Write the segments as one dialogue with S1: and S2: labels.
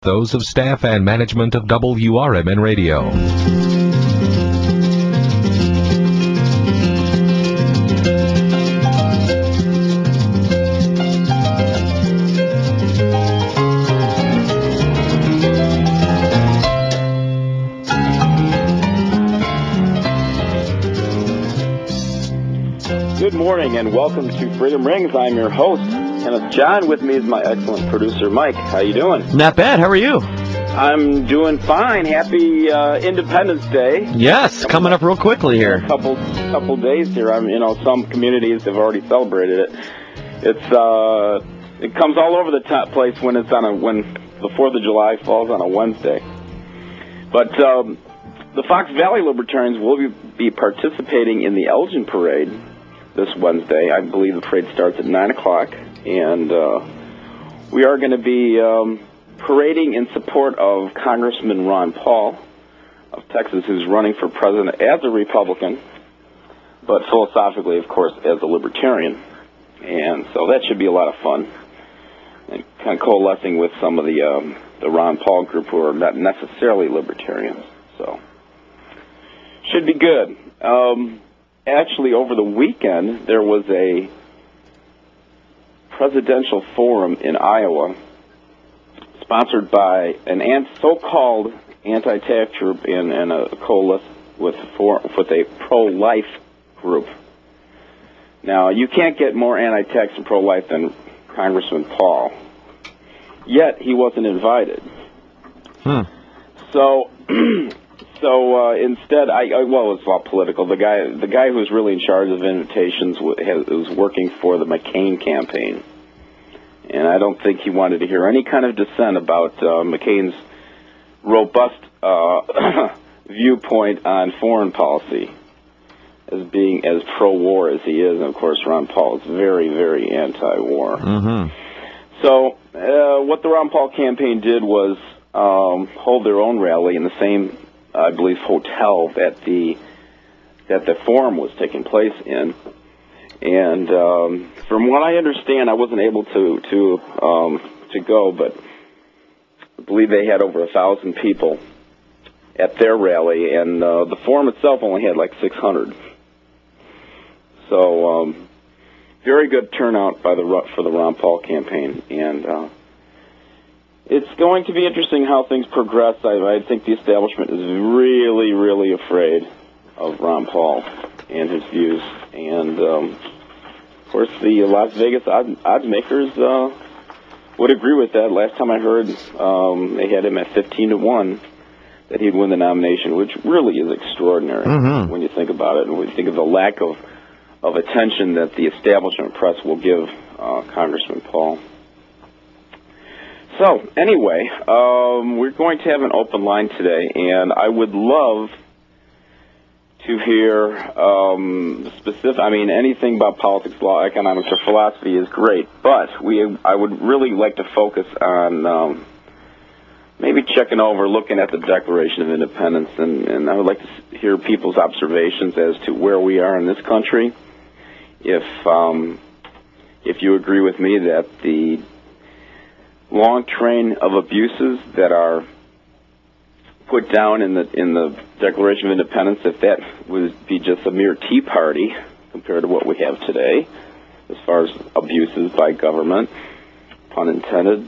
S1: Those of staff and management of WRMN Radio.
S2: Good morning and welcome to Freedom Rings. I'm your host, Kenneth John. With me is my excellent producer, Mike. How you doing?
S3: Not bad. How are you?
S2: I'm doing fine. Happy Independence Day.
S3: Yes, coming up real quickly here.
S2: A couple days here. Some communities have already celebrated it. It comes all over the top place when the 4th of July falls on a Wednesday. But the Fox Valley Libertarians will be participating in the Elgin Parade this Wednesday. I believe the parade starts at 9 o'clock, and we are going to be parading in support of Congressman Ron Paul of Texas, who's running for president as a Republican, but philosophically, of course, as a Libertarian. And so that should be a lot of fun, and kind of coalescing with some of the Ron Paul group who are not necessarily Libertarians. So should be good. Actually, over the weekend, there was a presidential forum in Iowa sponsored by an so-called anti-tax group and a coalesce with a pro-life group. Now, you can't get more anti-tax and pro-life than Congressman Paul. Yet, he wasn't invited. So instead, well, it's all political. The guy who was really in charge of invitations was working for the McCain campaign, and I don't think he wanted to hear any kind of dissent about McCain's robust viewpoint on foreign policy, as being as pro-war as he is. And of course, Ron Paul is very, very anti-war. Mm-hmm. So what the Ron Paul campaign did was hold their own rally in the same, I believe, hotel that the forum was taking place in. And from what I understand, I wasn't able to go, but I believe they had over 1,000 people at their rally, and the forum itself only had like 600. So very good turnout for the Ron Paul campaign, and it's going to be interesting how things progress. I think the establishment is really, really afraid of Ron Paul and his views. And, of course, the Las Vegas odds makers would agree with that. Last time I heard, they had him at 15-1 that he'd win the nomination, which really is extraordinary when you think about it, and when you think of the lack of attention that the establishment press will give Congressman Paul. So, anyway, we're going to have an open line today, and I would love to hear anything about politics, law, economics, or philosophy is great, but I would really like to focus on maybe looking at the Declaration of Independence, and I would like to hear people's observations as to where we are in this country. If you agree with me that the long train of abuses that are put down in the Declaration of Independence, if that would be just a mere tea party compared to what we have today, as far as abuses by government, pun intended.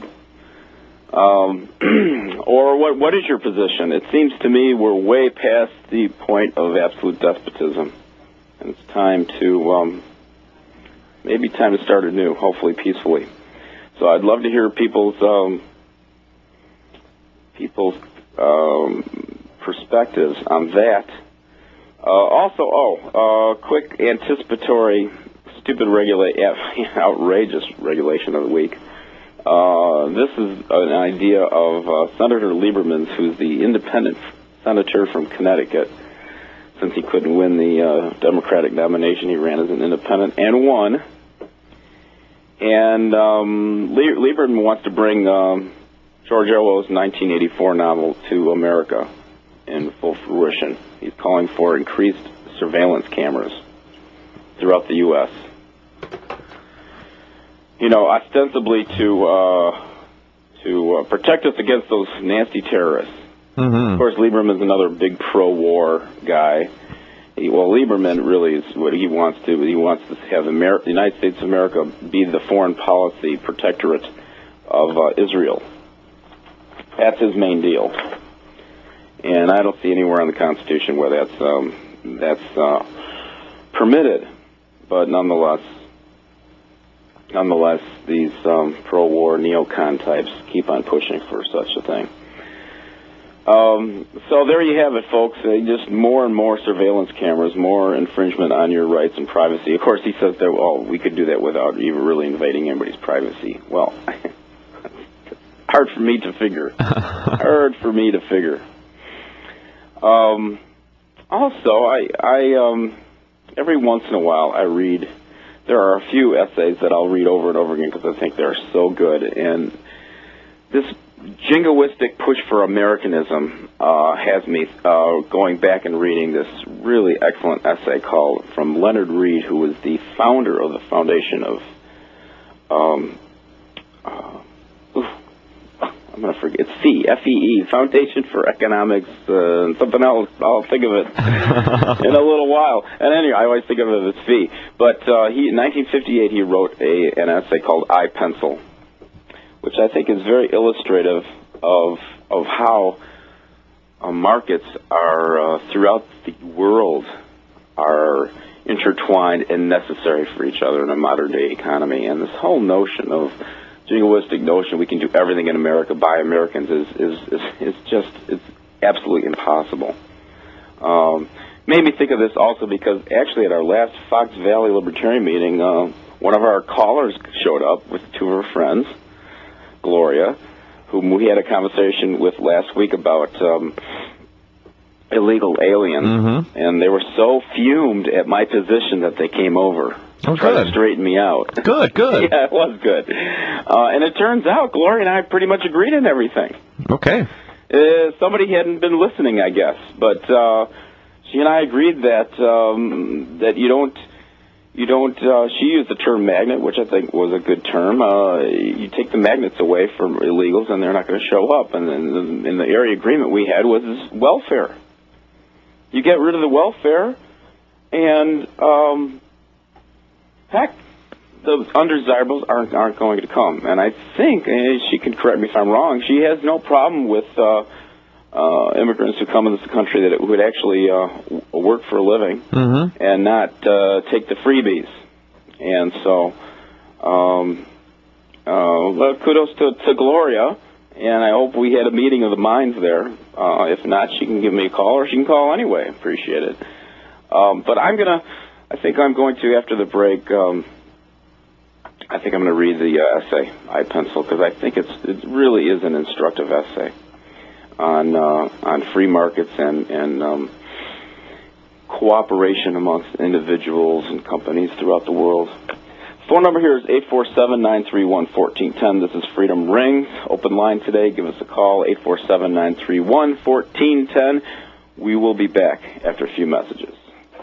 S2: Or what is your position? It seems to me we're way past the point of absolute despotism, and it's time to start anew, hopefully peacefully. So I'd love to hear people's perspectives on that. Quick anticipatory, outrageous regulation of the week. This is an idea of Senator Lieberman's, who's the independent senator from Connecticut. Since he couldn't win the Democratic nomination, he ran as an independent and won. And Lieberman wants to bring George Orwell's 1984 novel to America in full fruition. He's calling for increased surveillance cameras throughout the U.S. Ostensibly to to protect us against those nasty terrorists.
S3: Mm-hmm.
S2: Of course, Lieberman's another big pro-war guy. Lieberman really is what he wants to. He wants to have the United States of America be the foreign policy protectorate of Israel. That's his main deal. And I don't see anywhere in the Constitution where that's permitted. But nonetheless, these pro-war neocon types keep on pushing for such a thing. So there you have it, folks. Just more and more surveillance cameras, more infringement on your rights and privacy. Of course, he says that, we could do that without even really invading anybody's privacy. Well, hard for me to figure. Also, I every once in a while I read. There are a few essays that I'll read over and over again because I think they're so good. And this jingoistic push for Americanism has me going back and reading this really excellent essay from Leonard Read, who was the founder of the foundation of I'm going to forget. It's FEE, Foundation for Economics, something else. I'll think of it in a little while. And anyway, I always think of it as FEE. But in 1958, he wrote an essay called I, Pencil, which I think is very illustrative of how markets are throughout the world are intertwined and necessary for each other in a modern-day economy. And this whole notion of jingoistic notion we can do everything in America by Americans is just absolutely impossible. Made me think of this also because actually at our last Fox Valley Libertarian meeting, one of our callers showed up with two of her friends, Gloria, whom we had a conversation with last week about illegal aliens, and they were so fumed at my position that they came over. Try to straighten me out.
S3: Good.
S2: Yeah, it was good. And it turns out Gloria and I pretty much agreed on everything.
S3: Okay.
S2: Somebody hadn't been listening, I guess, but she and I agreed that you don't. She used the term magnet, which I think was a good term. You take the magnets away from illegals, and they're not going to show up. And in the area agreement we had was welfare. You get rid of the welfare, and heck, the undesirables aren't going to come. And I think, and she can correct me if I'm wrong, she has no problem with immigrants who come into this country that would actually work for a living and not take the freebies. And so, kudos to Gloria, and I hope we had a meeting of the minds there. If not, she can give me a call, or she can call anyway. Appreciate it. But I think I'm going to, after the break, I think I'm going to read the essay, I, Pencil, because I think it really is an instructive essay on free markets and cooperation amongst individuals and companies throughout the world. Phone number here is 847-931-1410. This is Freedom Ring. Open line today. Give us a call, 847-931-1410. We will be back after a few messages.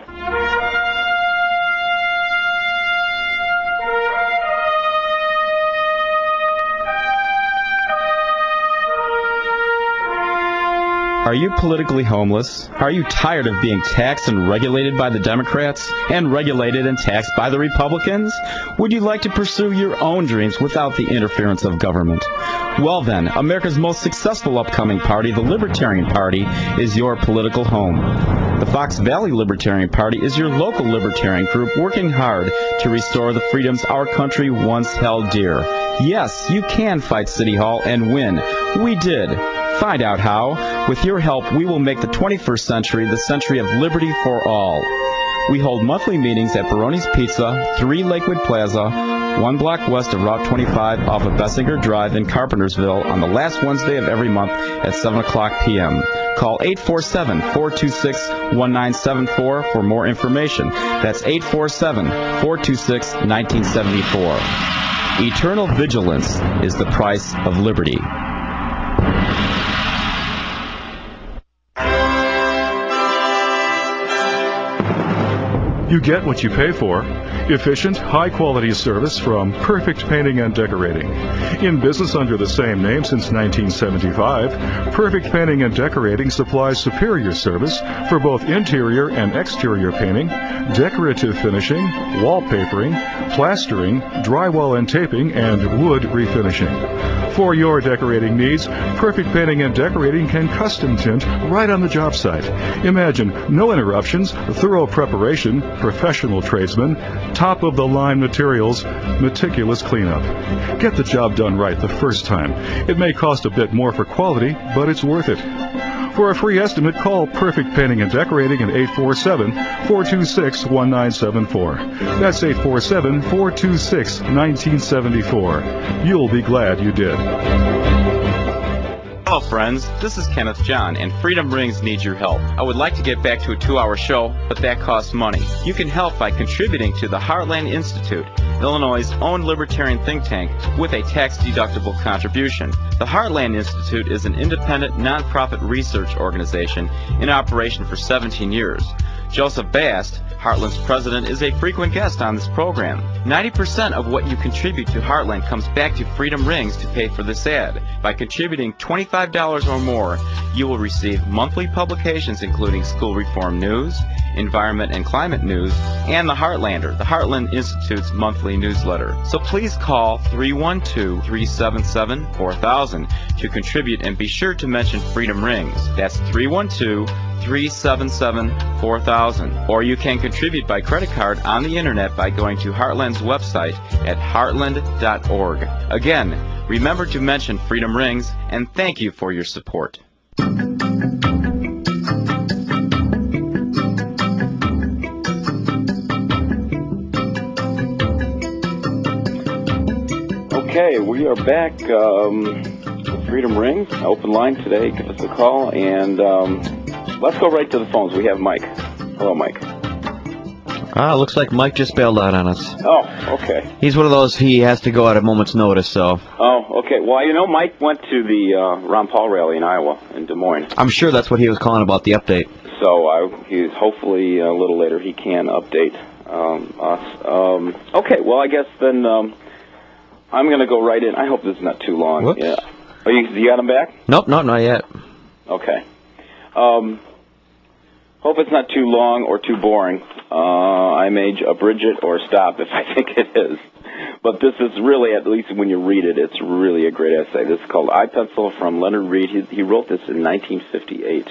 S4: Are you politically homeless? Are you tired of being taxed and regulated by the Democrats and regulated and taxed by the Republicans? Would you like to pursue your own dreams without the interference of government? Well then, America's most successful upcoming party, the Libertarian Party, is your political home. The Fox Valley Libertarian Party is your local libertarian group working hard to restore the freedoms our country once held dear. Yes, you can fight City Hall and win. We did. Find out how. With your help, we will make the 21st century the century of liberty for all. We hold monthly meetings at Baroni's Pizza, 3 Lakewood Plaza, 1 block west of Route 25 off of Bessinger Drive in Carpentersville on the last Wednesday of every month at 7 o'clock p.m. Call 847-426-1974 for more information. That's 847-426-1974. Eternal vigilance is the price of liberty.
S5: You get what you pay for. Efficient, high-quality service from Perfect Painting and Decorating. In business under the same name since 1975, Perfect Painting and Decorating supplies superior service for both interior and exterior painting, decorative finishing, wallpapering, plastering, drywall and taping, and wood refinishing. For your decorating needs, Perfect Painting and Decorating can custom tint right on the job site. Imagine no interruptions, thorough preparation, professional tradesmen, top-of-the-line materials, meticulous cleanup. Get the job done right the first time. It may cost a bit more for quality, but it's worth it. For a free estimate, call Perfect Painting and Decorating at 847-426-1974. That's 847-426-1974. You'll be glad you did.
S4: Hello friends, this is Kenneth John, and Freedom Rings needs your help. I would like to get back to a 2-hour show, but that costs money. You can help by contributing to the Heartland Institute, Illinois' own libertarian think tank, with a tax-deductible contribution. The Heartland Institute is an independent, nonprofit research organization in operation for 17 years. Joseph Bast, Heartland's president, is a frequent guest on this program. 90% of what you contribute to Heartland comes back to Freedom Rings to pay for this ad. By contributing $25 or more, you will receive monthly publications including school reform news, environment and climate news, and the Heartlander, the Heartland Institute's monthly newsletter. So please call 312-377-4000 to contribute, and be sure to mention Freedom Rings. That's 312-377-4000. Or you can contribute by credit card on the internet by going to Heartland's website at heartland.org. Again, remember to mention Freedom Rings, and thank you for your support.
S2: Okay, we are back with Freedom Rings. Open line today. Give us a call, and let's go right to the phones. We have Mike. Hello, Mike.
S3: Looks like Mike just bailed out on us.
S2: Oh, okay.
S3: He's one of those, he has to go at a moment's notice, so.
S2: Oh, okay. Well, you know, Mike went to the Ron Paul rally in Iowa, in Des Moines.
S3: I'm sure that's what he was calling about, the update.
S2: So he's hopefully a little later he can update us. Okay, well, I guess then I'm going to go right in. I hope this is not too long.
S3: Whoops.
S2: Yeah. Oh, you got him back?
S3: Nope, not yet.
S2: Okay. Hope it's not too long or too boring. I may abridge it or stop if I think it is. But this is really, at least when you read it, it's really a great essay. This is called I Pencil from Leonard Reed. He wrote this in 1958.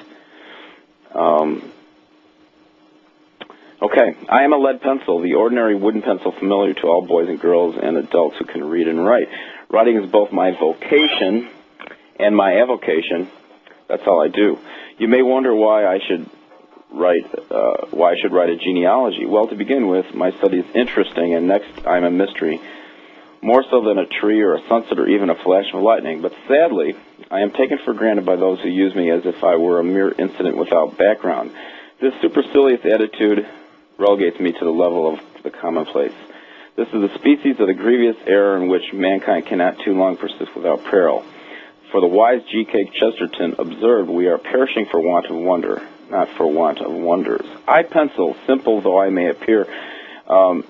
S2: Okay. I am a lead pencil, the ordinary wooden pencil familiar to all boys and girls and adults who can read and write. Writing is both my vocation and my avocation. That's all I do. You may wonder why I should write a genealogy. Well, to begin with, my study is interesting, and next, I'm a mystery, more so than a tree or a sunset or even a flash of lightning. But sadly, I am taken for granted by those who use me as if I were a mere incident without background. This supercilious attitude relegates me to the level of the commonplace. This is a species of the grievous error in which mankind cannot too long persist without peril. For the wise G.K. Chesterton observed, we are perishing for want of wonder, not for want of wonders. I pencil, simple though I may appear to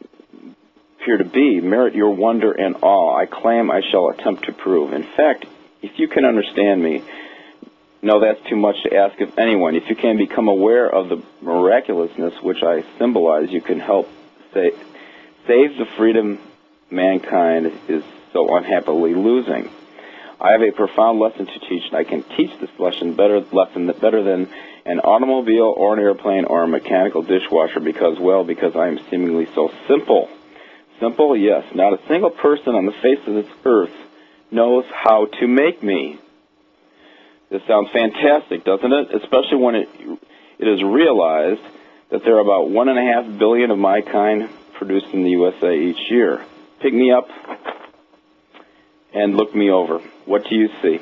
S2: be, merit your wonder and awe. I claim I shall attempt to prove. In fact, if you can understand me, no, that's too much to ask of anyone. If you can become aware of the miraculousness which I symbolize, you can help save the freedom mankind is so unhappily losing. I have a profound lesson to teach, and I can teach this lesson better than an automobile or an airplane or a mechanical dishwasher because I am seemingly so simple. Simple, yes. Not a single person on the face of this earth knows how to make me. This sounds fantastic, doesn't it? Especially when it is realized that there are about 1.5 billion of my kind produced in the USA each year. Pick me up and look me over. What do you see?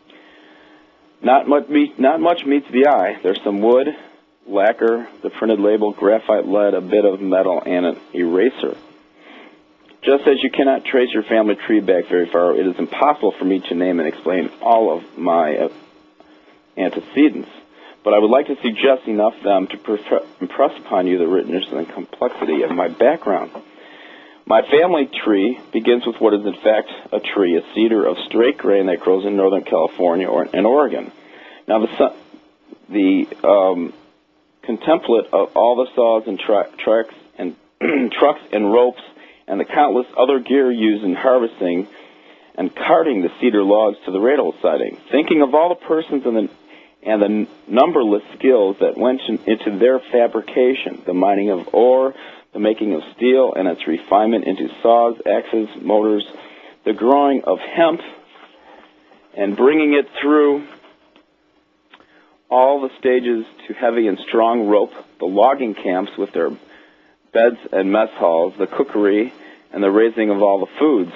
S2: Not much meets the eye. There's some wood, lacquer, the printed label, graphite lead, a bit of metal, and an eraser. Just as you cannot trace your family tree back very far, it is impossible for me to name and explain all of my antecedents. but I would like to suggest enough of them to impress upon you the richness and complexity of my background. My family tree begins with what is in fact a tree, a cedar of straight grain that grows in Northern California and Oregon. Now the contemplate of all the saws and trucks and ropes and the countless other gear used in harvesting and carting the cedar logs to the railroad siding, thinking of all the persons and the numberless skills that went into their fabrication, the mining of ore, the making of steel and its refinement into saws, axes, motors, the growing of hemp, and bringing it through all the stages to heavy and strong rope, the logging camps with their beds and mess halls, the cookery, and the raising of all the foods.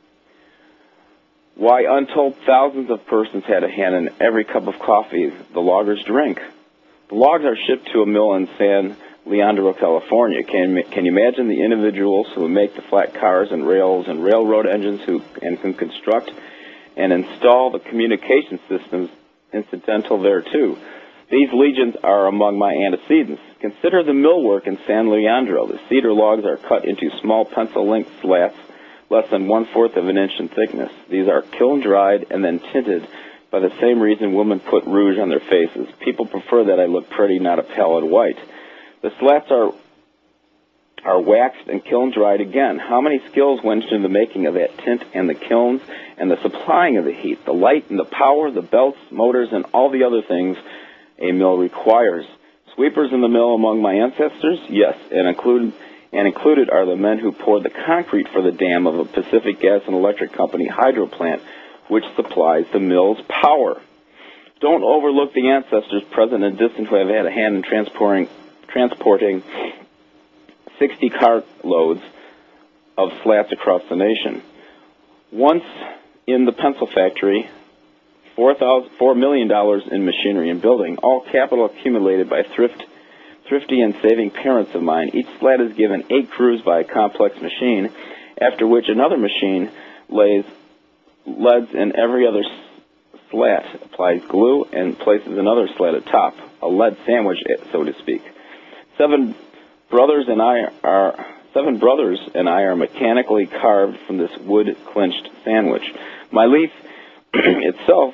S2: Why, untold thousands of persons had a hand in every cup of coffee the loggers drink. The logs are shipped to a mill in San Leandro, California. Can you imagine the individuals who make the flat cars and rails and railroad engines and can construct and install the communication systems incidental thereto? These legions are among my antecedents. Consider the millwork in San Leandro. The cedar logs are cut into small pencil-length slats less than 1/4 of an inch in thickness. These are kiln-dried and then tinted by the same reason women put rouge on their faces. People prefer that I look pretty, not a pallid white. The slats are waxed and kiln-dried again. How many skills went into the making of that tint and the kilns and the supplying of the heat, the light and the power, the belts, motors, and all the other things a mill requires? Sweepers in the mill among my ancestors? Yes, and included are the men who poured the concrete for the dam of a Pacific Gas and Electric Company hydro plant, which supplies the mill's power. Don't overlook the ancestors present and distant who have had a hand in transporting 60 cartloads of slats across the nation. Once in the pencil factory, $4 million in machinery and building, all capital accumulated by thrifty and saving parents of mine. Each slat is given 8 grooves by a complex machine, after which another machine lays leads in every other slat, applies glue, and places another slat atop, a lead sandwich, so to speak. Seven brothers and I are mechanically carved from this wood-clinched sandwich. My leaf itself,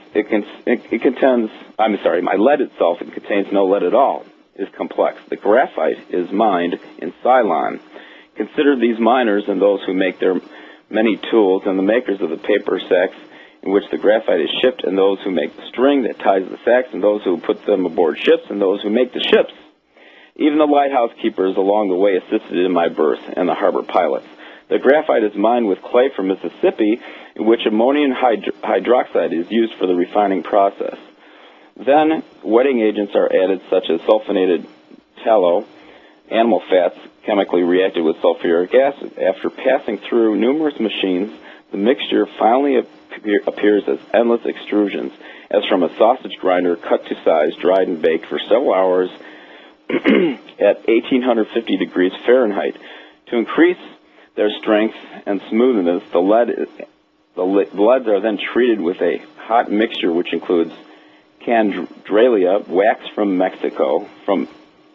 S2: my lead itself, it contains no lead at all, is complex. The graphite is mined in Ceylon. Consider these miners and those who make their many tools, and the makers of the paper sacks in which the graphite is shipped, and those who make the string that ties the sacks, and those who put them aboard ships, and those who make the ships. Even the lighthouse keepers along the way assisted in my birth, and the harbor pilots. The graphite is mined with clay from Mississippi, in which ammonium hydroxide is used for the refining process. Then, wetting agents are added, such as sulfonated tallow, animal fats, chemically reacted with sulfuric acid. After passing through numerous machines, the mixture finally appears as endless extrusions, as from a sausage grinder cut to size, dried and baked for several hours at 1850 degrees Fahrenheit. To increase their strength and smoothness, the leads are then treated with a hot mixture which includes candralia, wax from Mexico, from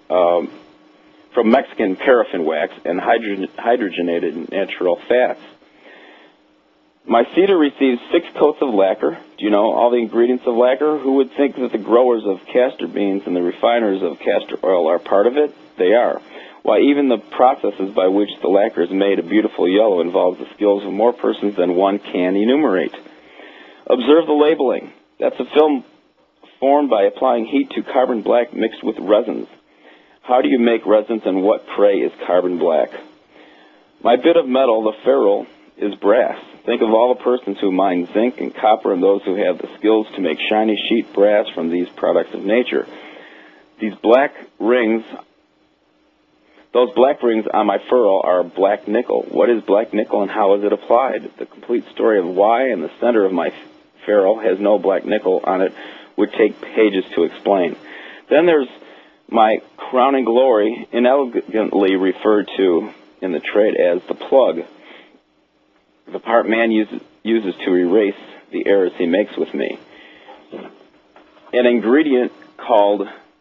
S2: Mexican paraffin wax, and hydrogenated natural fats. My cedar receives 6 coats of lacquer. Do you know all the ingredients of lacquer? Who would think that the growers of castor beans and the refiners of castor oil are part of it? They are. Why, even the processes by which the lacquer is made a beautiful yellow involves the skills of more persons than one can enumerate. Observe the labeling. That's a film formed by applying heat to carbon black mixed with resins. How do you make resins, and what, pray, is carbon black? My bit of metal, the ferrule, is brass. Think of all the persons who mine zinc and copper and those who have the skills to make shiny sheet brass from these products of nature. Those black rings on my ferrule are black nickel. What is black nickel and how is it applied? The complete story of why in the center of my ferrule has no black nickel on it would take pages to explain. Then there's my crowning glory, inelegantly referred to in the trade as the plug. The part man uses to erase the errors he makes with me. An ingredient called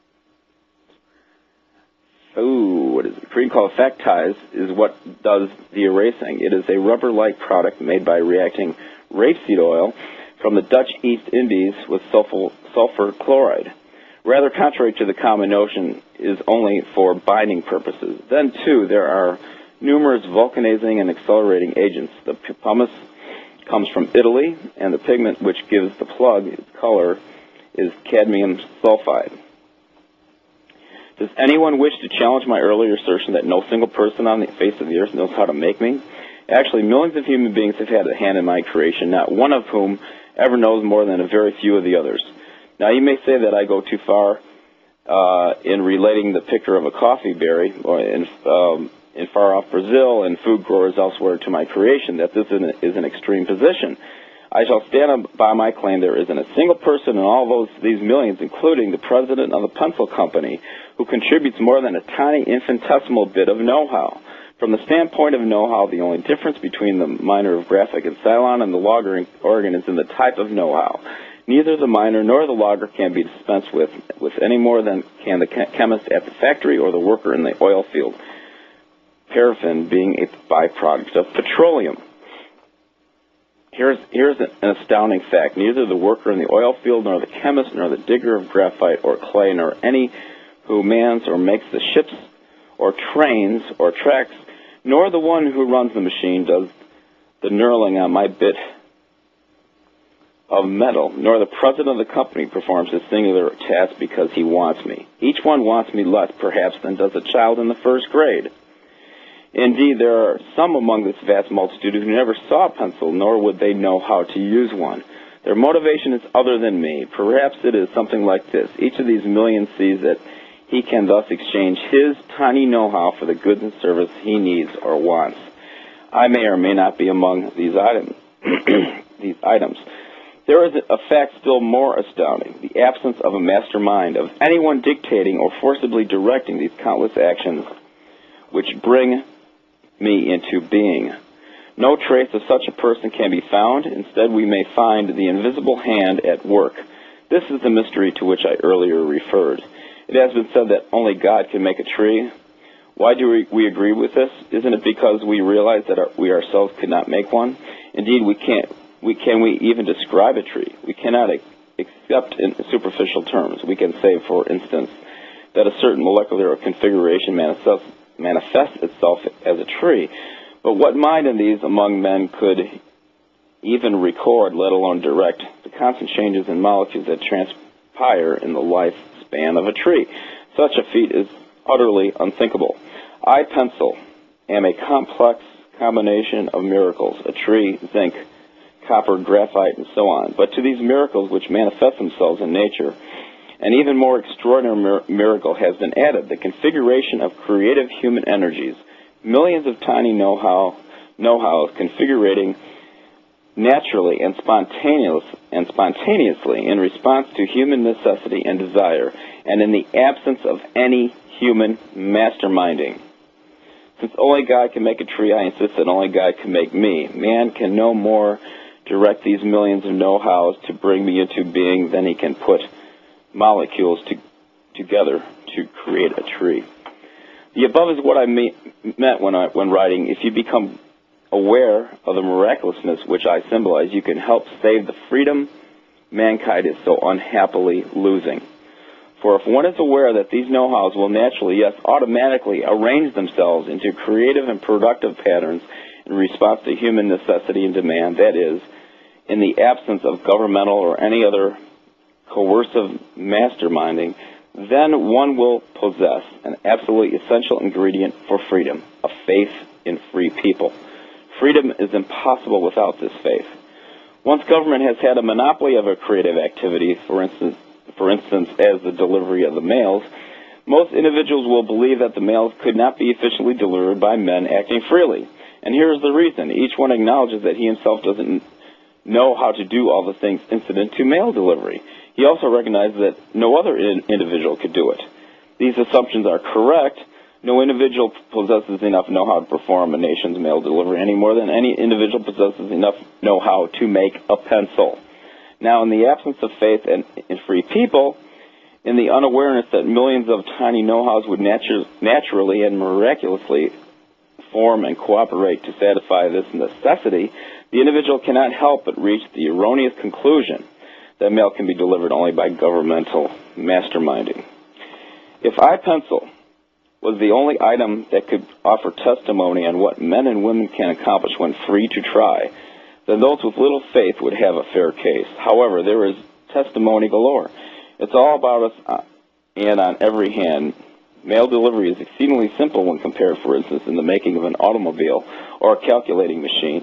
S2: cream called Factize is what does the erasing. It is a rubber-like product made by reacting rapeseed oil from the Dutch East Indies with sulfur chloride. Rather contrary to the common notion, is only for binding purposes. Then, too, there are numerous vulcanizing and accelerating agents. The pumice comes from Italy, and the pigment which gives the plug its color is cadmium sulfide. Does anyone wish to challenge my earlier assertion that no single person on the face of the earth knows how to make me? Actually, millions of human beings have had a hand in my creation, not one of whom ever knows more than a very few of the others. Now, you may say that I go too far in relating the picture of a coffee berry or in far-off Brazil and food growers elsewhere to my creation, that this is an extreme position. I shall stand by my claim there isn't a single person in all these millions, including the president of the pencil company, who contributes more than a tiny infinitesimal bit of know-how. From the standpoint of know-how, the only difference between the miner of graphic and Ceylon and the logger in Oregon is in the type of know-how. Neither the miner nor the logger can be dispensed with any more than can the chemist at the factory or the worker in the oil field, paraffin being a byproduct of petroleum. Here's an astounding fact. Neither the worker in the oil field, nor the chemist, nor the digger of graphite or clay, nor any who mans or makes the ships or trains or tracks, nor the one who runs the machine does the knurling on my bit of metal, nor the president of the company performs his singular task because he wants me. Each one wants me less, perhaps, than does a child in the first grade. Indeed, there are some among this vast multitude who never saw a pencil, nor would they know how to use one. Their motivation is other than me. Perhaps it is something like this. Each of these millions sees that he can thus exchange his tiny know-how for the goods and service he needs or wants. I may or may not be among these items. There is a fact still more astounding, the absence of a mastermind, of anyone dictating or forcibly directing these countless actions which bring me into being. No trace of such a person can be found. Instead, we may find the invisible hand at work. This is the mystery to which I earlier referred. It has been said that only God can make a tree. Why do we agree with this? Isn't it because we realize that we ourselves could not make one? Indeed, we can't. Can we even describe a tree? We cannot, except in superficial terms. We can say, for instance, that a certain molecular configuration manifests itself as a tree. But what mind in these among men could even record, let alone direct, the constant changes in molecules that transpire in the lifespan of a tree? Such a feat is utterly unthinkable. I, pencil, am a complex combination of miracles, a tree, zinc, copper, graphite, and so on. But to these miracles which manifest themselves in nature, an even more extraordinary miracle has been added, the configuration of creative human energies, millions of tiny know-hows configurating naturally and spontaneously in response to human necessity and desire, and in the absence of any human masterminding. Since only God can make a tree, I insist that only God can make me. Man can no more direct these millions of know-hows to bring me into being than he can put molecules together to create a tree. The above is what I meant when writing. If you become aware of the miraculousness which I symbolize, you can help save the freedom mankind is so unhappily losing. For if one is aware that these know-hows will naturally, yes, automatically arrange themselves into creative and productive patterns in response to human necessity and demand, that is, in the absence of governmental or any other coercive masterminding, then one will possess an absolutely essential ingredient for freedom, a faith in free people. Freedom is impossible without this faith. Once government has had a monopoly of a creative activity, for instance, as the delivery of the mails, most individuals will believe that the mails could not be efficiently delivered by men acting freely. And here's the reason. Each one acknowledges that he himself doesn't know how to do all the things incident to mail delivery. He also recognizes that no other individual could do it. These assumptions are correct. No individual possesses enough know-how to perform a nation's mail delivery any more than any individual possesses enough know-how to make a pencil. Now, in the absence of faith in free people, in the unawareness that millions of tiny know-hows would naturally and miraculously form and cooperate to satisfy this necessity, the individual cannot help but reach the erroneous conclusion that mail can be delivered only by governmental masterminding. If iPencil was the only item that could offer testimony on what men and women can accomplish when free to try, then those with little faith would have a fair case. However, there is testimony galore. It's all about us and on every hand. Mail delivery is exceedingly simple when compared, for instance, in the making of an automobile or a calculating machine.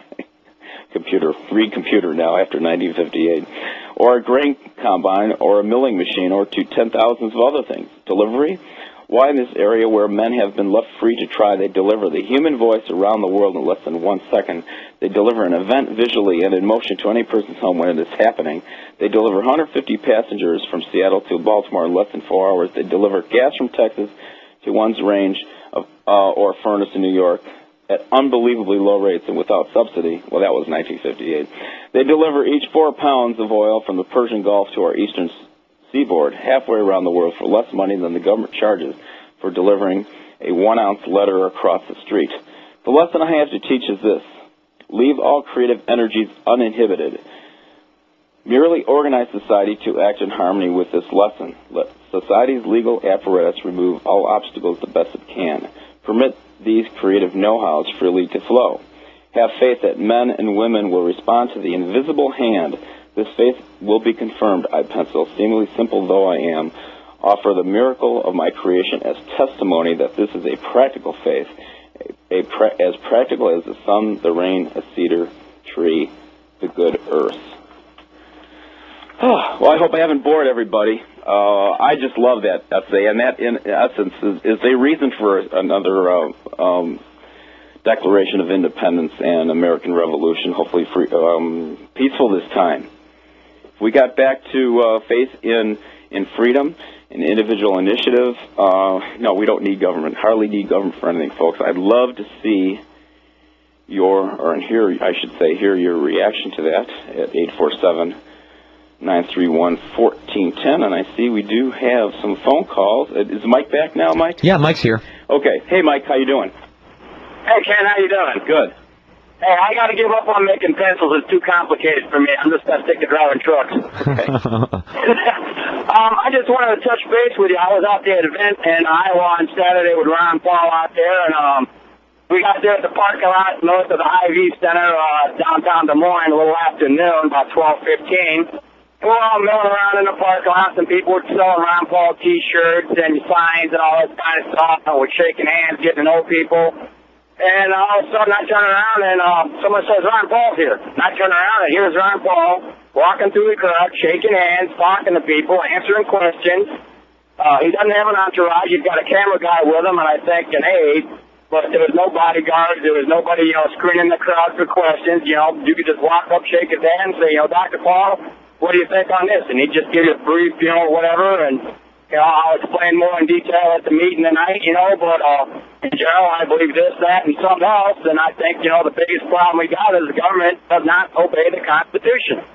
S2: Read computer now after 1958. Or a grain combine or a milling machine or to 10,000s of other things. Delivery? Why, in this area where men have been left free to try, they deliver the human voice around the world in less than 1 second. They deliver an event visually and in motion to any person's home when it is happening. They deliver 150 passengers from Seattle to Baltimore in less than 4 hours. They deliver gas from Texas to one's range of, or furnace in New York at unbelievably low rates and without subsidy. Well, that was 1958. They deliver each 4 pounds of oil from the Persian Gulf to our eastern seaboard halfway around the world for less money than the government charges for delivering a 1-ounce letter across the street. The lesson I have to teach is this: leave all creative energies uninhibited. Merely organize society to act in harmony with this lesson. Let society's legal apparatus remove all obstacles the best it can. Permit these creative know-hows freely to flow. Have faith that men and women will respond to the invisible hand. This faith will be confirmed, iPencil, seemingly simple though I am. Offer the miracle of my creation as testimony that this is a practical faith, as practical as the sun, the rain, a cedar tree, the good earth. Well, I hope I haven't bored everybody. I just love that essay, and that, in essence, is a reason for another Declaration of Independence and American Revolution, hopefully free, peaceful this time. If we got back to faith in freedom and individual initiative, no, we don't need government, hardly need government for anything, folks. I'd love to see hear your reaction to that at 847-931-1410, and I see we do have some phone calls. Is Mike back now, Mike?
S3: Yeah, Mike's here.
S2: Okay. Hey, Mike, how you doing?
S6: Hey, Ken, how you doing?
S2: Good.
S6: Hey, I got to give up on making pencils. It's too complicated for me. I'm just going to stick to driving trucks.
S2: Okay.
S6: I just wanted to touch base with you. I was out there at an event in Iowa on Saturday with Ron Paul out there, and we got there at the parking lot north of the Hy-Vee Center, downtown Des Moines, a little after noon, about 12:15. We're all milling around in the parking lot, and people were selling Ron Paul T-shirts and signs and all that kind of stuff, and we're shaking hands, getting to know people. And all of a sudden, I turn around, and someone says, Ron Paul's here. And I turn around, and here's Ron Paul walking through the crowd, shaking hands, talking to people, answering questions. He doesn't have an entourage. He's got a camera guy with him, and I think an aide. But there was no bodyguards. There was nobody, screening the crowd for questions. You could just walk up, shake his hand, and say, Dr. Paul, what do you think on this? And he'd just give you a brief, whatever, and I'll explain more in detail at the meeting tonight, but in general, I believe this, that, and something else, and I think, the biggest problem we got is the government does not obey the Constitution.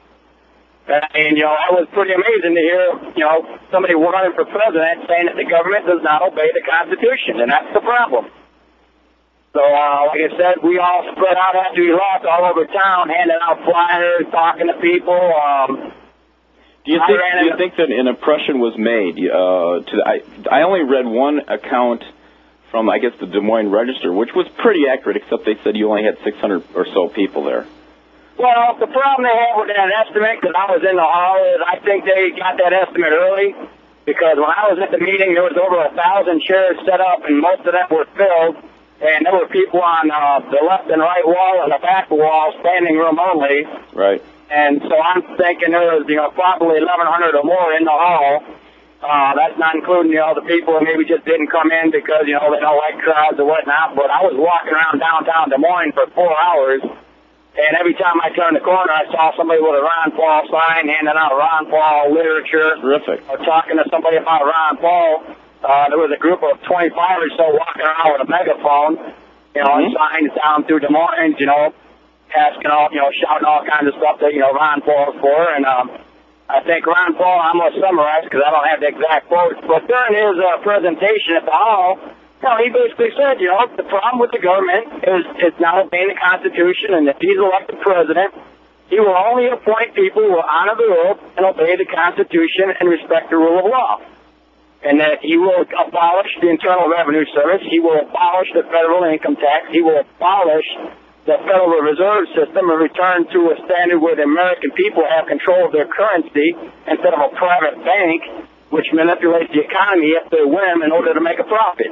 S6: And, that was pretty amazing to hear, somebody running for president saying that the government does not obey the Constitution, and that's the problem. So, like I said, we all spread out after we left all over town, handing out flyers, talking to people.
S2: Do you think that an impression was made? I only read one account from, I guess, the Des Moines Register, which was pretty accurate, except they said you only had 600 or so people there.
S6: Well, the problem they had with that estimate, because I was in the hall, is I think they got that estimate early, because when I was at the meeting, there was over 1,000 chairs set up, and most of them were filled, and there were people on the left and right wall and the back wall, standing room only.
S2: Right. And
S6: so I'm thinking there was, probably 1,100 or more in the hall. That's not including, the people who maybe just didn't come in because, they don't like crowds or whatnot. But I was walking around downtown Des Moines for 4 hours, and every time I turned the corner, I saw somebody with a Ron Paul sign, handing out Ron Paul literature.
S2: Terrific.
S6: Or talking to somebody about Ron Paul. There was a group of 25 or so walking around with a megaphone, signs down through Des Moines, asking all, shouting all kinds of stuff that, Ron Paul's for. And I think Ron Paul, I'm going to summarize because I don't have the exact quotes, but during his presentation at the Hall, he basically said, the problem with the government is it's not obeying the Constitution, and if he's elected president, he will only appoint people who will honor the oath and obey the Constitution and respect the rule of law. And that he will abolish the Internal Revenue Service, he will abolish the federal income tax, he will abolish the Federal Reserve System and return to a standard where the American people have control of their currency instead of a private bank which manipulates the economy at their whim in order to make a profit.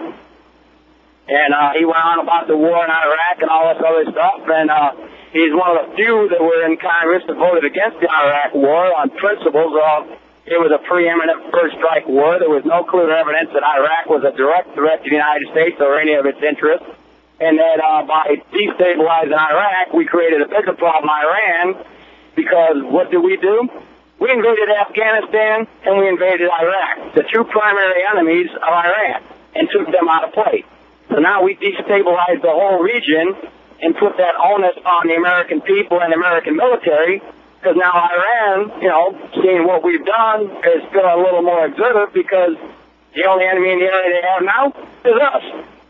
S6: And he went on about the war in Iraq and all this other stuff, and he's one of the few that were in Congress that voted against the Iraq war on principles of it was a preeminent first strike war. There was no clear evidence that Iraq was a direct threat to the United States or any of its interests. And that by destabilizing Iraq, we created a bigger problem in Iran because what did? We invaded Afghanistan and we invaded Iraq, the two primary enemies of Iran, and took them out of play. So now we destabilized the whole region and put that onus on the American people and the American military because now Iran, seeing what we've done, is feeling a little more exertive because the only enemy in the area they have now is us.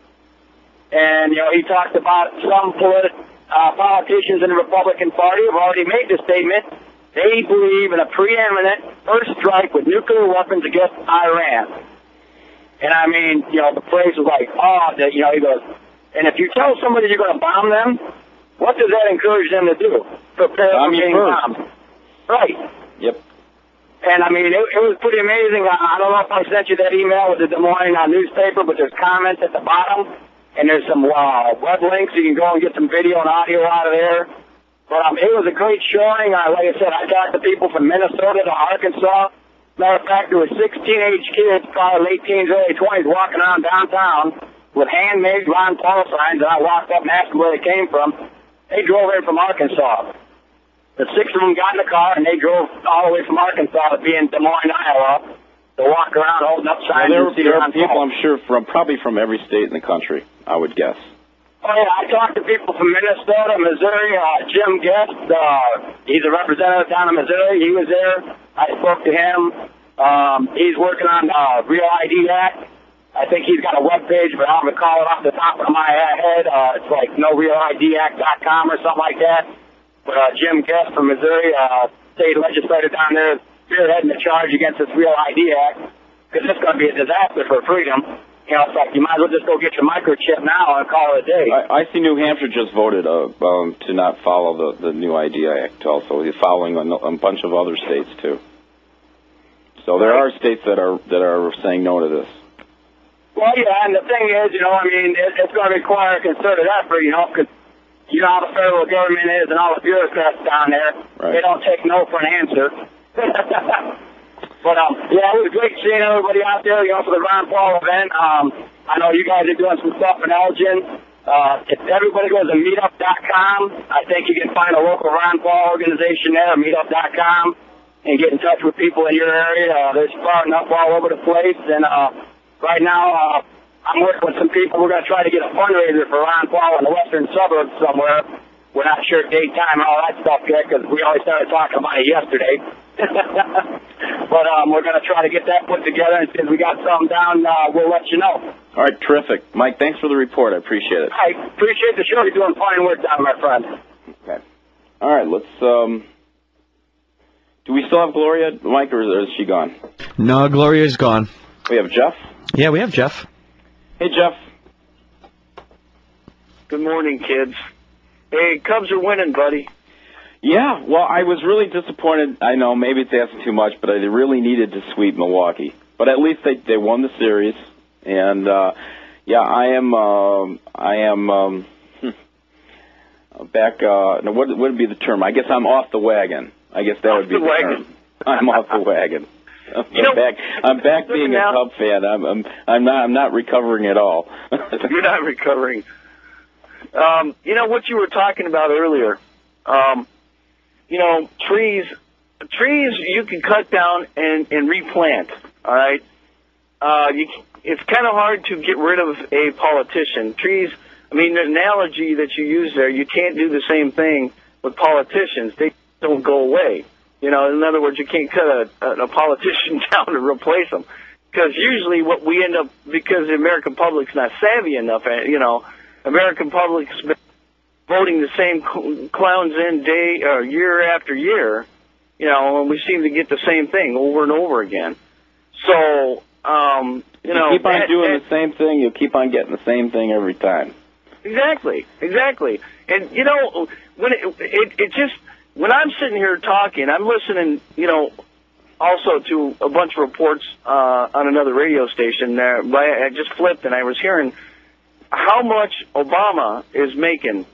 S6: And, he talked about some politicians in the Republican Party have already made the statement they believe in a preeminent first strike with nuclear weapons against Iran. And I mean, the phrase was like, he goes, and if you tell somebody you're going to bomb them, what does that encourage them to do? Prepare for getting bombed. Right.
S2: Yep.
S6: And I mean, it was pretty amazing. I don't know if I sent you that email with the Des Moines newspaper, but there's comments at the bottom. And there's some web links. You can go and get some video and audio out of there. But it was a great showing. Like I said, I talked to people from Minnesota to Arkansas. Matter of fact, there were 6 teenage kids, probably late teens, early 20s, walking around downtown with handmade Ron Paul signs. And I walked up and asked them where they came from. They drove in from Arkansas. The 6 of them got in the car, and they drove all the way from Arkansas to be in Des Moines, Iowa, to walk around holding up signs.
S2: Well, there are people, I'm sure, probably from every state in the country, I would guess.
S6: Oh, yeah, I talked to people from Minnesota, Missouri. Jim Guest, he's a representative down in Missouri. He was there. I spoke to him. He's working on the Real ID Act. I think he's got a web page, but I don't recall it off the top of my head. It's like norealidact.com or something like that. But Jim Guest from Missouri, state legislator down there, spearheading the charge against this Real ID Act, because it's going to be a disaster for freedom. It's like you might as well just go get your microchip now and call it a day.
S2: I see New Hampshire just voted to not follow the new ID Act also. He's following a bunch of other states, too. So there are states that are saying no to this.
S6: Well, yeah, and the thing is, it's going to require a concerted effort, because you know how the federal government is and all the bureaucrats down there. Right. They don't take no for an answer. But, yeah, it was great seeing everybody out there, for the Ron Paul event. I know you guys are doing some stuff in Elgin. If everybody goes to meetup.com, I think you can find a local Ron Paul organization there, meetup.com, and get in touch with people in your area. They're sprouting up all over the place. And right now, I'm working with some people. We're going to try to get a fundraiser for Ron Paul in the western suburbs somewhere. We're not sure date, time, and all that stuff yet because we already started talking about it yesterday. But we're going to try to get that put together, and since we got something down, we'll let you know.
S2: All right, terrific. Mike, thanks for the report. I appreciate it.
S6: I appreciate the show. You're doing fine work down, my friend.
S2: Okay. All right, let's... do we still have Gloria, Mike, or is she gone?
S3: No, Gloria's gone.
S2: We have Jeff?
S3: Yeah, we have Jeff.
S2: Hey, Jeff.
S7: Good morning, kids. Hey, Cubs are winning, buddy.
S2: Yeah, well, I was really disappointed. I know, maybe it's asking too much, but they really needed to sweep Milwaukee. But at least they won the series. And, yeah, I am back, no, what would be the term? I guess I'm off the wagon. I guess that would be the term. I'm off the wagon. I'm back being a Cub fan. I'm not recovering at all.
S7: You're not recovering. What you were talking about earlier, trees you can cut down and replant, all right? It's kind of hard to get rid of a politician. Trees, the analogy that you use there, you can't do the same thing with politicians. They don't go away. You know, in other words, you can't cut a politician down to replace them. Because usually what we end up, because the American public's not savvy enough, you know, American public's been voting the same clowns in year after year, you know, and we seem to get the same thing over and over again. So, you know,
S2: keep on doing the same thing, you'll keep on getting the same thing every time.
S7: Exactly. And, you know, when it just, when I'm sitting here talking, I'm listening, you know, also to a bunch of reports on another radio station there. I just flipped and I was hearing how much Obama is making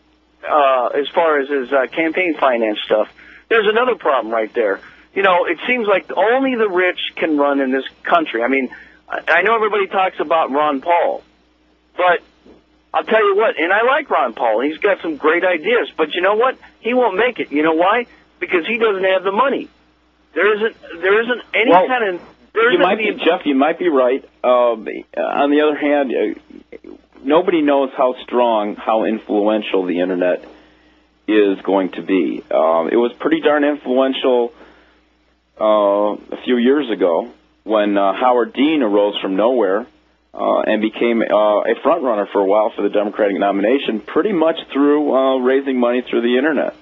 S7: as far as his campaign finance stuff. There's another problem right there. You know, it seems like only the rich can run in this country. I mean, I know everybody talks about Ron Paul, but I'll tell you what, and I like Ron Paul. He's got some great ideas, but you know what? He won't make it. You know why? Because he doesn't have the money. There isn't any kind of...
S2: Jeff, you might be right. On the other hand, nobody knows how strong, how influential the Internet is going to be. It was pretty darn influential a few years ago when Howard Dean arose from nowhere and became a front runner for a while for the Democratic nomination, pretty much through raising money through the Internet.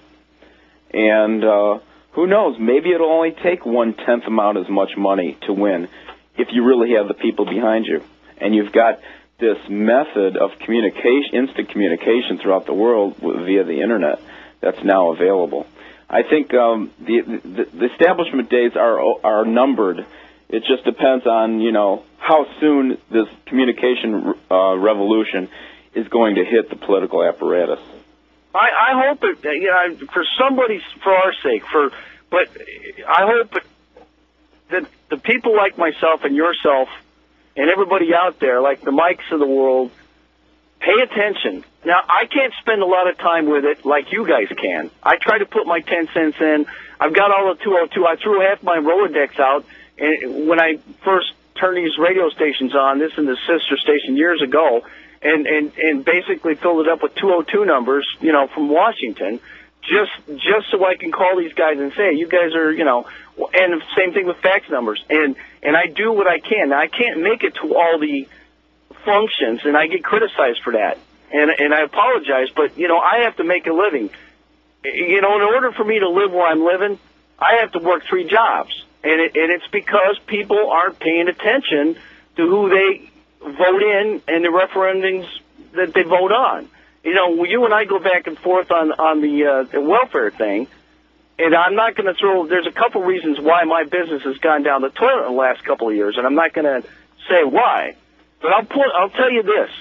S2: And who knows? Maybe it'll only take 1/10 amount as much money to win if you really have the people behind you. And you've got this method of communication, instant communication throughout the world via the Internet that's now available. I think the establishment days are numbered. It just depends on, you know, how soon this communication revolution is going to hit the political apparatus.
S7: I hope it, you know, for our sake, but I hope that the people like myself and yourself and everybody out there, like the Mikes of the world, pay attention. Now, I can't spend a lot of time with it like you guys can. I try to put my 10 cents in. I've got all the 202. I threw half my Rolodex out and when I first turned these radio stations on, this and the sister station years ago, and basically filled it up with 202 numbers, you know, from Washington, just so I can call these guys and say, you guys are, you know, and same thing with fax numbers. And I do what I can. Now, I can't make it to all the functions, and I get criticized for that. And I apologize, but, you know, I have to make a living. You know, in order for me to live where I'm living, I have to work 3 jobs. And it's because people aren't paying attention to who they vote in and the referendums that they vote on. You know, you and I go back and forth on the welfare thing, and I'm not going to there's a couple reasons why my business has gone down the toilet in the last couple of years, and I'm not going to say why. But I'll tell you this.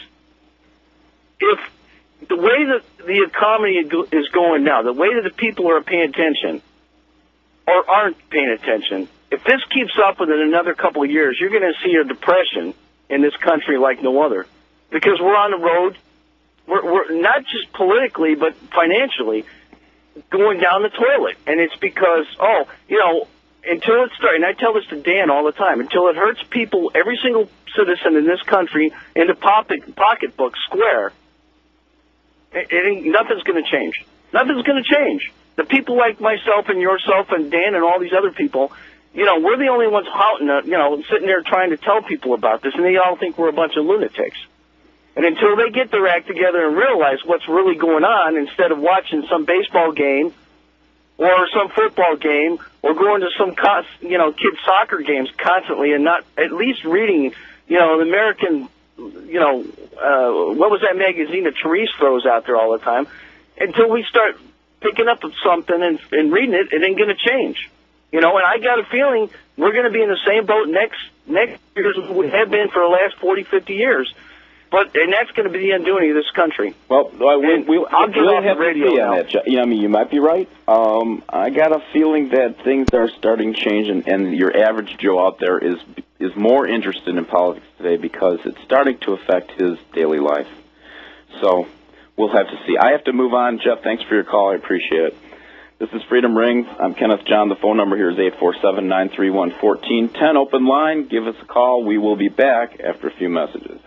S7: If the way that the economy is going now, the way that the people are paying attention or aren't paying attention, if this keeps up within another couple of years, you're going to see a depression in this country like no other. Because we're on the road, we're not just politically, but financially, going down the toilet. And it's because, you know, until it starts, and I tell this to Dan all the time, until it hurts people, every single citizen in this country, in the pocketbook square, nothing's going to change. Nothing's going to change. The people like myself and yourself and Dan and all these other people, you know, we're the only ones sitting there trying to tell people about this, and they all think we're a bunch of lunatics. And until they get their act together and realize what's really going on, instead of watching some baseball game or some football game or going to some, kids' soccer games constantly and not at least reading, you know, the American, you know, what was that magazine that Therese throws out there all the time, until we start picking up something and reading it, it ain't going to change. You know, and I got a feeling we're going to be in the same boat next year as we have been for the last 40, 50 years. And that's going to be the undoing of this country.
S2: Well, I'll get
S7: off
S2: have
S7: the radio
S2: to on that. Yeah, I mean, you might be right. I got a feeling that things are starting to change, and your average Joe out there is more interested in politics today because it's starting to affect his daily life. So we'll have to see. I have to move on. Jeff, thanks for your call. I appreciate it. This is Freedom Rings. I'm Kenneth John. The phone number here is 847-931-1410. Open line. Give us a call. We will be back after a few messages.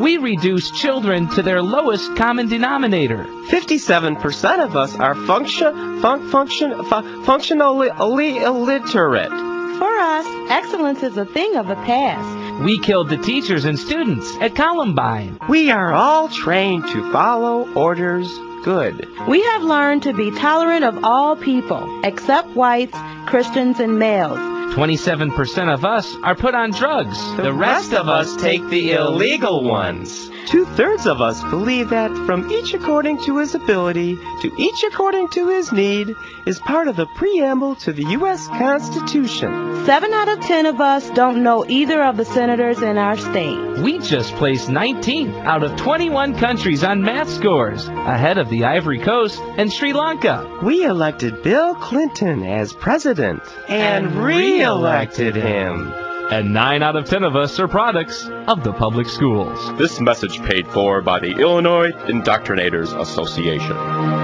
S8: We reduce children to their lowest common denominator.
S9: 57% of us are functionally illiterate.
S10: For us, excellence is a thing of the past.
S8: We killed the teachers and students at Columbine.
S9: We are all trained to follow orders good.
S10: We have learned to be tolerant of all people, except whites, Christians, and males.
S8: 27% of us are put on drugs.
S9: The rest of us take the illegal ones. 2/3 of us believe that from each according to his ability to each according to his need is part of the preamble to the U.S. Constitution.
S10: 7 out of 10 of us don't know either of the senators in our state.
S8: We just placed 19th out of 21 countries on math scores, ahead of the Ivory Coast and Sri Lanka.
S9: We elected Bill Clinton as president and re-elected him.
S1: And 9 out of 10 of us are products of the public schools.
S11: This message paid for by the Illinois Indoctrinators Association.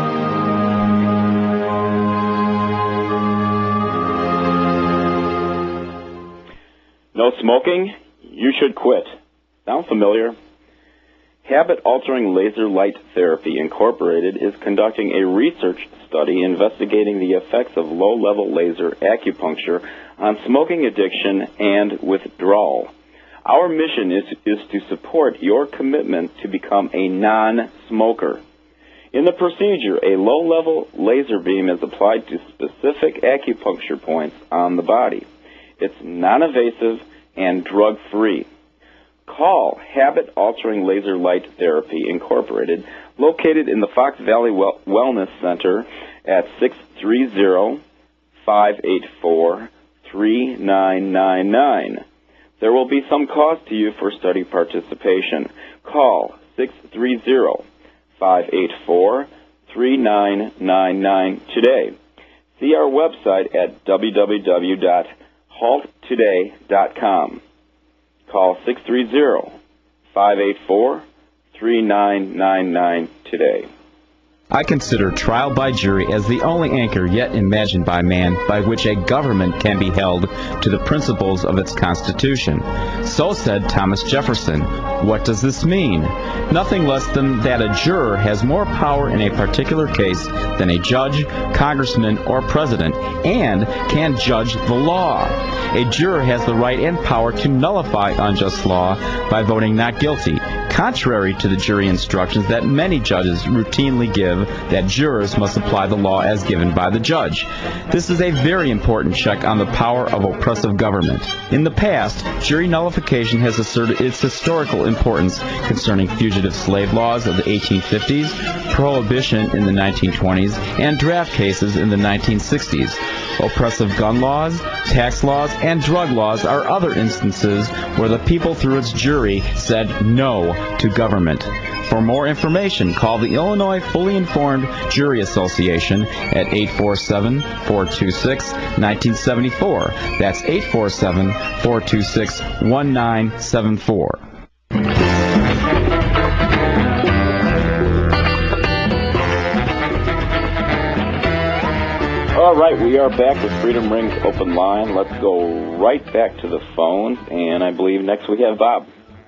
S2: No smoking? You should quit. Sound familiar? Habit-altering laser light therapy Incorporated is conducting a research study investigating the effects of low-level laser acupuncture on smoking addiction and withdrawal. Our mission is to support your commitment to become a non-smoker. In the procedure, a low-level laser beam is applied to specific acupuncture points on the body. It's non-invasive and drug-free. Call Habit Altering Laser Light Therapy Incorporated, located in the Fox Valley Wellness Center at 630-584-3999. There will be some cost to you for study participation. Call 630-584-3999 today. See our website at www.halttoday.com. Call 630-584-3999 today.
S4: I consider trial by jury as the only anchor yet imagined by man by which a government can be held to the principles of its constitution. So said Thomas Jefferson. What does this mean? Nothing less than that a juror has more power in a particular case than a judge, congressman, or president, and can judge the law. A juror has the right and power to nullify unjust law by voting not guilty, contrary to the jury instructions that many judges routinely give that jurors must apply the law as given by the judge. This is a very important check on the power of oppressive government. In the past, jury nullification has asserted its historical importance concerning fugitive slave laws of the 1850s, prohibition in the 1920s, and draft cases in the 1960s. Oppressive gun laws, tax laws, and drug laws are other instances where the people through its jury said no to government. For more information, call the Illinois Fully Informed Jury Association at 847-426-1974. That's 847-426-1974.
S2: All right, we are back with Freedom Rings Open Line. Let's go right back to the phones, and I believe next we have Bob.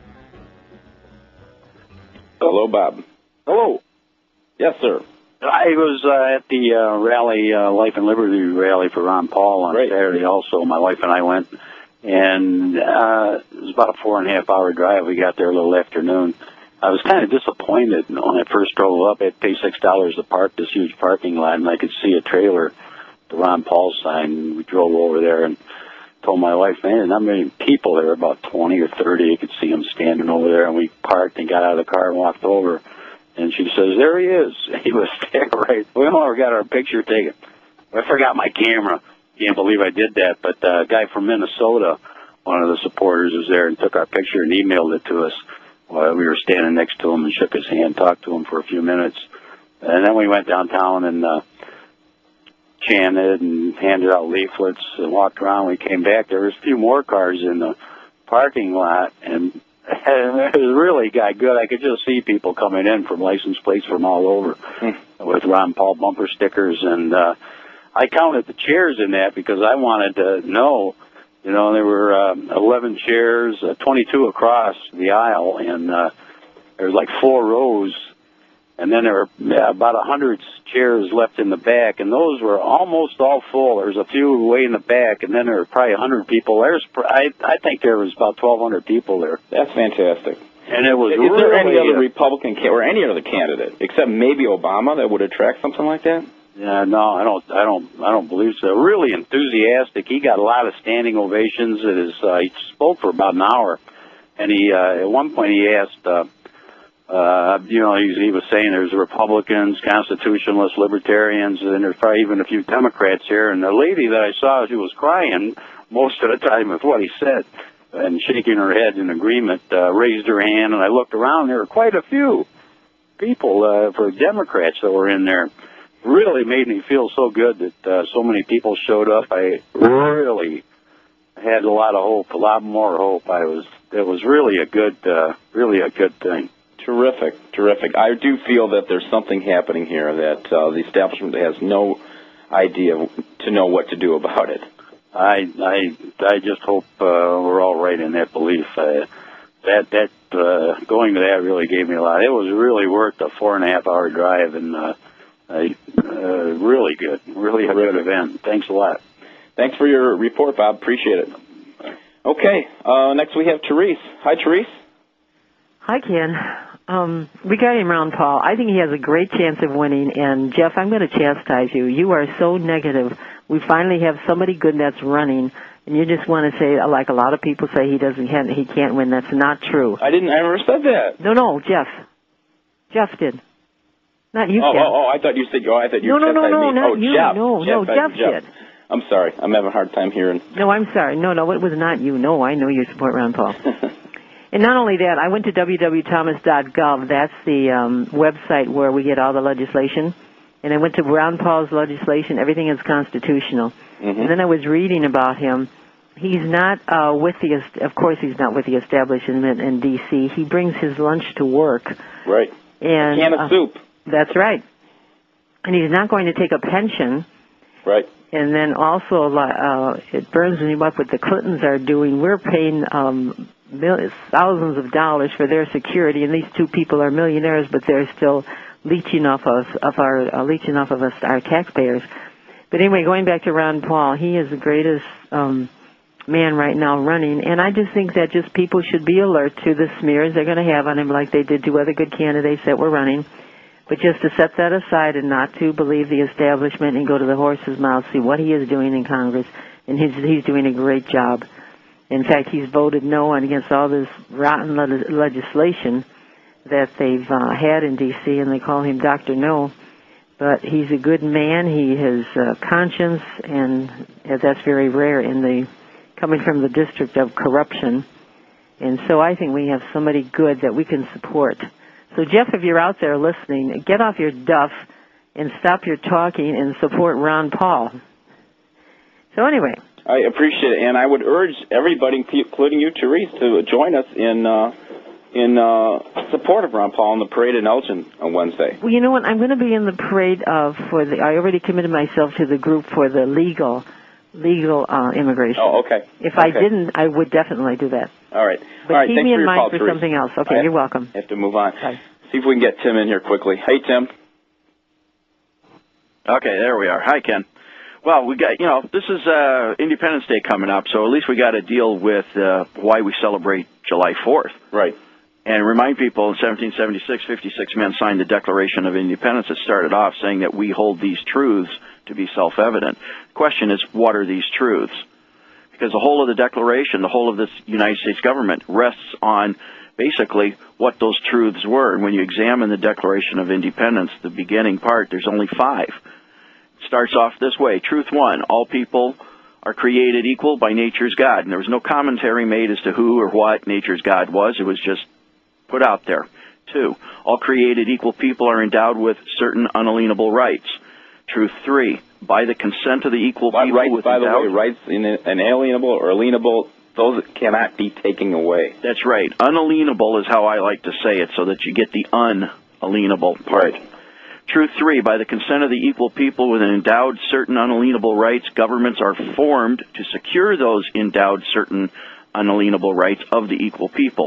S2: Hello, Bob.
S12: Hello.
S2: Yes, sir.
S12: I was at the rally, Life and Liberty rally for Ron Paul on Saturday also. My wife and I went, and it was about a 4.5-hour drive. We got there a little afternoon. I was kind of disappointed when I first drove up. I had to pay $6 to park this huge parking lot, and I could see a trailer, the Ron Paul sign. We drove over there and told my wife, man, not many people there, about 20 or 30. You could see them standing over there, and we parked and got out of the car and walked over. And she says, there he is. He was there, right? We all got our picture taken. I forgot my camera. Can't believe I did that. But a guy from Minnesota, one of the supporters, was there and took our picture and emailed it to us while we were standing next to him and shook his hand, talked to him for a few minutes. And then we went downtown and chanted and handed out leaflets and walked around. We came back. There was a few more cars in the parking lot, and it was really got good. I could just see people coming in from license plates from all over with Ron Paul bumper stickers. And I counted the chairs in that because I wanted to know, you know, there were 11 chairs, 22 across the aisle, and there's like 4 rows, and then there were about 100 chairs left in the back, and those were almost all full. There's a few way in the back, and then there were probably 100 people. I think there was about 1,200 people there.
S2: That's fantastic.
S12: And it was
S2: Is
S12: really,
S2: there any other Republican or any other candidate except maybe Obama that would attract something like that?
S12: Yeah, no, I don't believe so. Really enthusiastic. He got a lot of standing ovations. He spoke for about an hour, and he at one point he asked, he was saying there's Republicans, constitutionalists, libertarians, and there's probably even a few Democrats here. And the lady that I saw, she was crying most of the time with what he said, and shaking her head in agreement, raised her hand, and I looked around. There were quite a few people for Democrats that were in there. Really made me feel so good that so many people showed up. I really had a lot of hope, a lot more hope. It was really a good thing.
S2: Terrific. I do feel that there's something happening here that the establishment has no idea to know what to do about it.
S12: I just hope we're all right in that belief. That going to that really gave me a lot. It was really worth the 4.5-hour drive, and really good, really a good event. Thanks a lot.
S2: Thanks for your report, Bob. Appreciate it. Okay, next we have Therese. Hi, Therese.
S13: Hi, Ken. Regarding Ron Paul, I think he has a great chance of winning. And Jeff, I'm going to chastise you. You are so negative. We finally have somebody good that's running, and you just want to say, like a lot of people say, he can't win. That's not true.
S2: I never said that.
S13: No, Jeff. Jeff did. Not you, Ken.
S2: I thought you said. I thought you.
S13: No, not you.
S2: Jeff.
S13: No, Jeff did.
S2: I'm sorry. I'm having a hard time hearing.
S13: No, I'm sorry. No, it was not you. No, I know you support Ron Paul. And not only that, I went to www.thomas.gov. That's the website where we get all the legislation. And I went to Ron Paul's legislation. Everything is constitutional. Mm-hmm. And then I was reading about him. He's not of course he's not with the establishment in D.C. He brings his lunch to work.
S2: Right.
S13: And,
S2: a can of soup.
S13: That's right. And he's not going to take a pension.
S2: Right.
S13: And then also, it burns me up what the Clintons are doing. We're paying thousands of dollars for their security, and these two people are millionaires, but they're still leeching off us, our taxpayers. But anyway, going back to Ron Paul, he is the greatest man right now running, and I just think that just people should be alert to the smears they're going to have on him, like they did to other good candidates that were running. But just to set that aside and not to believe the establishment and go to the horse's mouth, see what he is doing in Congress, and he's doing a great job. In fact, he's voted no and against all this rotten legislation that they've had in D.C., and they call him Dr. No. But he's a good man. He has conscience, and that's very rare coming from the district of corruption. And so I think we have somebody good that we can support. So, Jeff, if you're out there listening, get off your duff and stop your talking and support Ron Paul. So anyway.
S2: I appreciate it, and I would urge everybody, including you, Therese, to join us in support of Ron Paul in the parade in Elgin on Wednesday.
S13: Well, you know what? I'm going to be in the parade I already committed myself to the group for the legal immigration.
S2: Oh, okay.
S13: If I didn't, I would definitely do that.
S2: All right.
S13: But
S2: all right.
S13: keep
S2: Thanks
S13: me
S2: for
S13: in
S2: your
S13: mind
S2: call,
S13: for
S2: Therese.
S13: something else. Okay, you're welcome.
S2: I have to move on.
S13: Bye.
S2: See if we can get Tim in here quickly. Hey, Tim.
S14: Okay, there we are. Hi, Ken. Well, we got, this is Independence Day coming up, so at least we got to deal with why we celebrate July 4th.
S2: Right.
S14: And remind people, in 1776, 56 men signed the Declaration of Independence. It started off saying that we hold these truths to be self-evident. The question is, what are these truths? Because the whole of the Declaration, the whole of this United States government rests on basically what those truths were. And when you examine the Declaration of Independence, the beginning part, there's only 5. It starts off this way. Truth 1, all people are created equal by nature's God. And there was no commentary made as to who or what nature's God was. It was just put out there. 2, all created equal people are endowed with certain unalienable rights. Truth 3, by the consent of the equal people
S2: rights,
S14: with
S2: by the
S14: endowed...
S2: way, rights inalienable or alienable, those cannot be taken away.
S14: That's right. Unalienable is how I like to say it, so that you get the unalienable part.
S2: Right.
S14: Truth 3, by the consent of the equal people with endowed certain unalienable rights, governments are formed to secure those endowed certain unalienable rights of the equal people.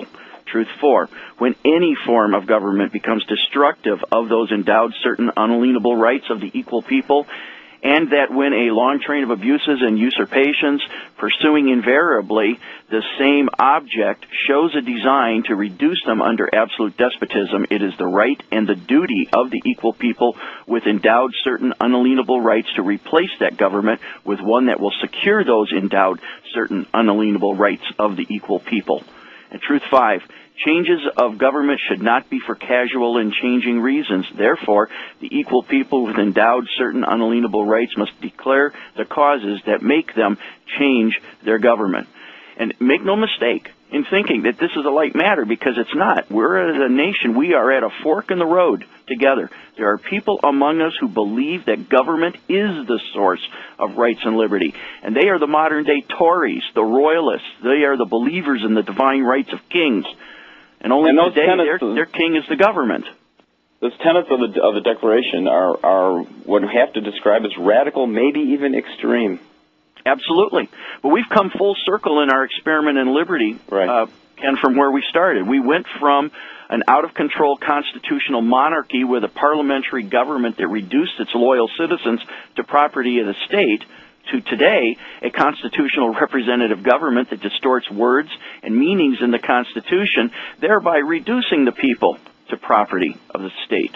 S14: Truth 4, when any form of government becomes destructive of those endowed certain unalienable rights of the equal people, and that when a long train of abuses and usurpations, pursuing invariably the same object, shows a design to reduce them under absolute despotism, it is the right and the duty of the equal people with endowed certain unalienable rights to replace that government with one that will secure those endowed certain unalienable rights of the equal people. And Truth 5, changes of government should not be for casual and changing reasons. Therefore, the equal people with endowed certain unalienable rights must declare the causes that make them change their government. And make no mistake in thinking that this is a light matter, because it's not. We're as a nation, we are at a fork in the road together. There are people among us who believe that government is the source of rights and liberty. And they are the modern-day Tories, the Royalists. They are the believers in the divine rights of kings. And only today their king is the government.
S2: Those tenets of the Declaration are what we have to describe as radical, maybe even extreme.
S14: Absolutely. But we've come full circle in our experiment in liberty,
S2: right.
S14: Ken, from where we started. We went from an out-of-control constitutional monarchy with a parliamentary government that reduced its loyal citizens to property of the state to today a constitutional representative government that distorts words and meanings in the Constitution, thereby reducing the people to property of the state.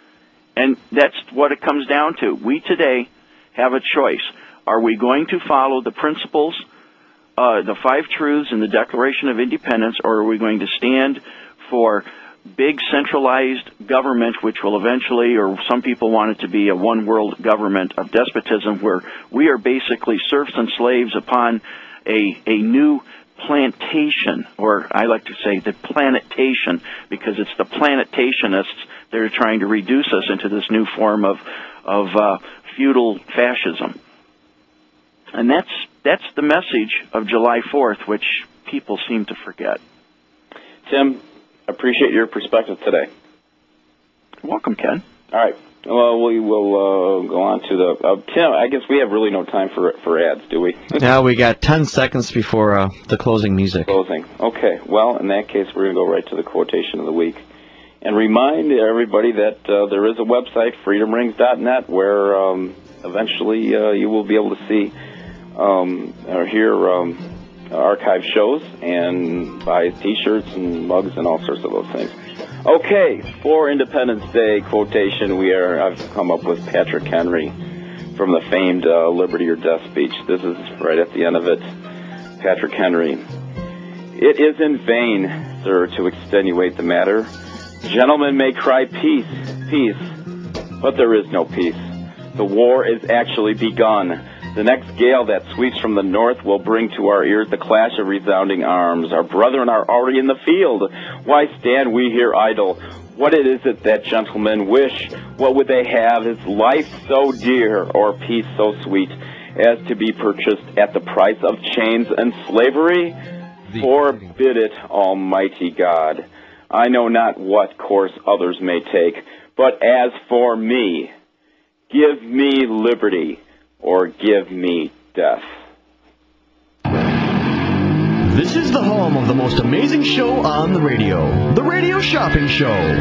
S14: And that's what it comes down to. We today have a choice. Are we going to follow the principles, the 5 truths in the Declaration of Independence, or are we going to stand for big centralized government, which will eventually, or some people want it to be, a one-world government of despotism, where we are basically serfs and slaves upon a new plantation, or I like to say the planetation, because it's the planetationists that are trying to reduce us into this new form of feudal fascism. And that's the message of July 4th, which people seem to forget.
S2: Tim, appreciate your perspective today.
S14: Welcome, Ken.
S2: All right. Well, we will go on to the... Tim, I guess we have really no time for ads, do we?
S3: Now we got 10 seconds before the closing music.
S2: Closing. Okay. Well, in that case, we're going to go right to the quotation of the week. And remind everybody that there is a website, freedomrings.net, where eventually you will be able to see or hear archive shows and buy T-shirts and mugs and all sorts of those things. Okay, for Independence Day quotation, I've come up with Patrick Henry from the famed Liberty or Death speech. This is right at the end of it. Patrick Henry. It is in vain, sir, to extenuate the matter. Gentlemen may cry peace, peace, but there is no peace. The war is actually begun. The next gale that sweeps from the north will bring to our ears the clash of resounding arms. Our brethren are already in the field. Why stand we here idle? What is it that gentlemen wish? What would they have? Is life so dear, or peace so sweet, as to be purchased at the price of chains and slavery? Forbid it, Almighty God. I know not what course others may take, but as for me, give me liberty, or give me death.
S15: This is the home of the most amazing show on the radio, The Radio Shopping Show.